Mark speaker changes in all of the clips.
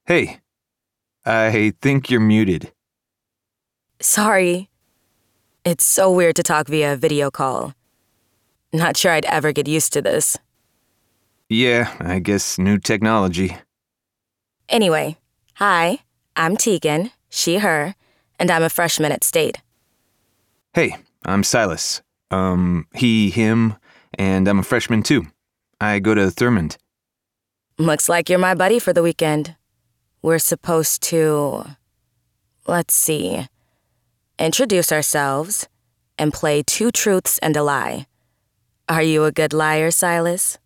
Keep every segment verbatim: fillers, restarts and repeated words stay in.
Speaker 1: Hey, I think you're muted.
Speaker 2: Sorry. It's so weird to talk via video call. Not sure I'd ever get used to this.
Speaker 1: Yeah, I guess new technology.
Speaker 2: Anyway, hi, I'm Tegan, she, her, and I'm a freshman at State.
Speaker 1: Hey, I'm Silas. Um, he, him, and I'm a freshman too. I go to Thurmond.
Speaker 2: Looks like you're my buddy for the weekend. We're supposed to, let's see, introduce ourselves and play two truths and a lie. Are you a good liar, Silas?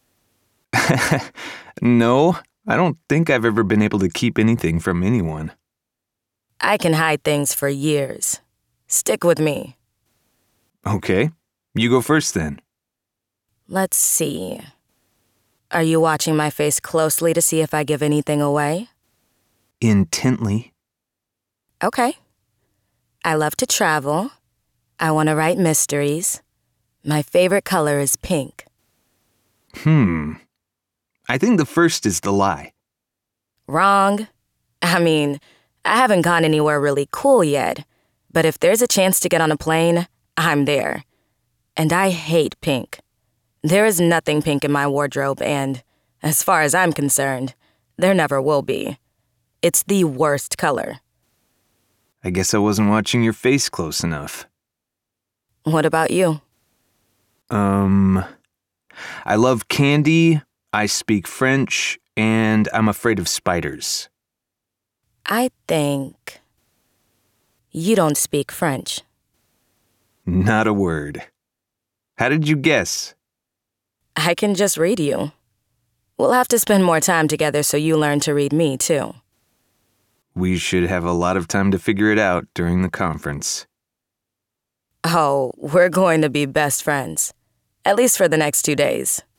Speaker 1: No, I don't think I've ever been able to keep anything from anyone.
Speaker 2: I can hide things for years. Stick with me.
Speaker 1: Okay, you go first then.
Speaker 2: Let's see. Are you watching my face closely to see if I give anything away?
Speaker 1: Intently.
Speaker 2: Okay. I love to travel. I want to write mysteries. My favorite color is pink.
Speaker 1: Hmm. I think the first is the lie.
Speaker 2: Wrong. I mean, I haven't gone anywhere really cool yet, but if there's a chance to get on a plane, I'm there. And I hate pink. There is nothing pink in my wardrobe, and, as far as I'm concerned, there never will be. It's the worst color.
Speaker 1: I guess I wasn't watching your face close enough.
Speaker 2: What about you?
Speaker 1: Um, I love candy, I speak French, and I'm afraid of spiders.
Speaker 2: I think you don't speak French.
Speaker 1: Not a word. How did you guess?
Speaker 2: I can just read you. We'll have to spend more time together so you learn to read me, too.
Speaker 1: We should have a lot of time to figure it out during the conference.
Speaker 2: Oh, we're going to be best friends. At least for the next two days.